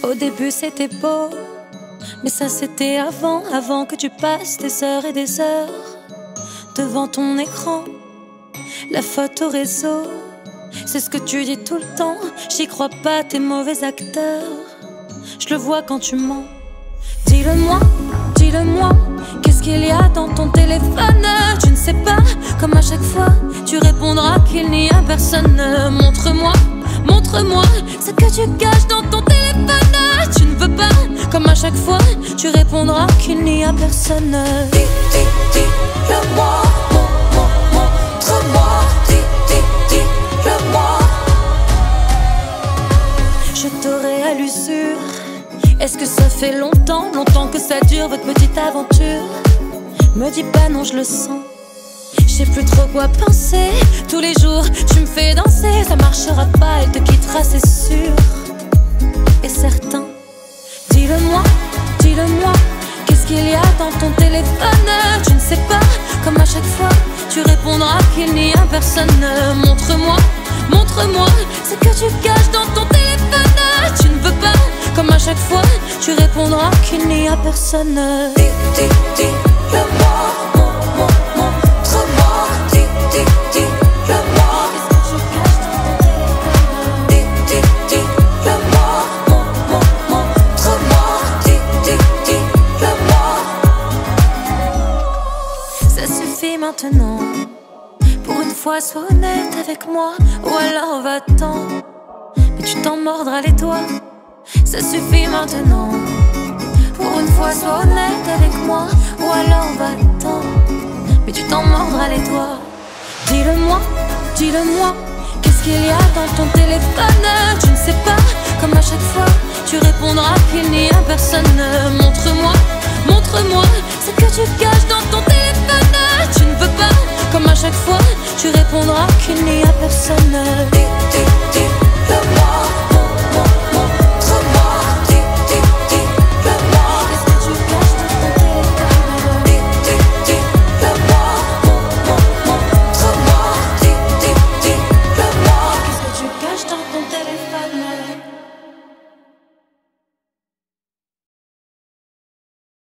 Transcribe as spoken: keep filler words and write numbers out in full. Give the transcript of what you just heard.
Au début c'était beau, mais ça c'était avant, avant que tu passes des heures et des heures devant ton écran, la photo réseau. C'est ce que tu dis tout le temps, j'y crois pas, t'es mauvais acteur. Je le vois quand tu mens. Dis-le-moi, dis-le-moi, qu'est-ce qu'il y a dans ton téléphone? Tu ne sais pas, comme à chaque fois, tu répondras qu'il n'y a personne. Montre-moi, montre-moi ce que tu caches dans ton téléphone. Tu ne veux pas, comme à chaque fois, tu répondras qu'il n'y a personne. Dis, dis, dis-le-moi, mon, mon, montre-moi. Dis, dis, dis-le-moi. Je t'aurai à l'usure. Est-ce que ça fait longtemps, longtemps que ça dure votre petite aventure? Me dis pas non, je le sens. Je sais plus trop quoi penser. Tous les jours, tu me fais danser. Ça marchera pas, elle te quittera, c'est sûr et certain. Dis-le-moi, dis-le-moi, qu'est-ce qu'il y a dans ton téléphone? Tu ne sais pas, comme à chaque fois, tu répondras qu'il n'y a personne. Montre-moi, montre-moi ce que tu caches dans ton téléphone. Tu ne veux pas, comme à chaque fois, tu répondras qu'il n'y a personne. Dis, dis, dis-le-moi, mon, mon, montre-moi. Dis, dis, dis-le-moi. Qu'est-ce que tu caches dans ton téléphone? Dis, dis, dis-le-moi, mon, mon, montre-moi. Dis, dis, dis-le-moi. Ça suffit maintenant. Pour une fois, sois honnête avec moi, ou alors va-t'en. Mais tu t'en mordras les doigts. Ça suffit maintenant. Pour une fois, sois honnête avec moi, ou alors va-t'en. Mais tu t'en mordras les doigts. Dis-le-moi, dis-le-moi, qu'est-ce qu'il y a dans ton téléphone? Tu ne sais pas, comme à chaque fois, tu répondras qu'il n'y a personne. Montre-moi, montre-moi ce que tu caches dans ton téléphone. Tu ne veux pas, comme à chaque fois, tu répondras qu'il n'y a personne. Dis, dis, dis.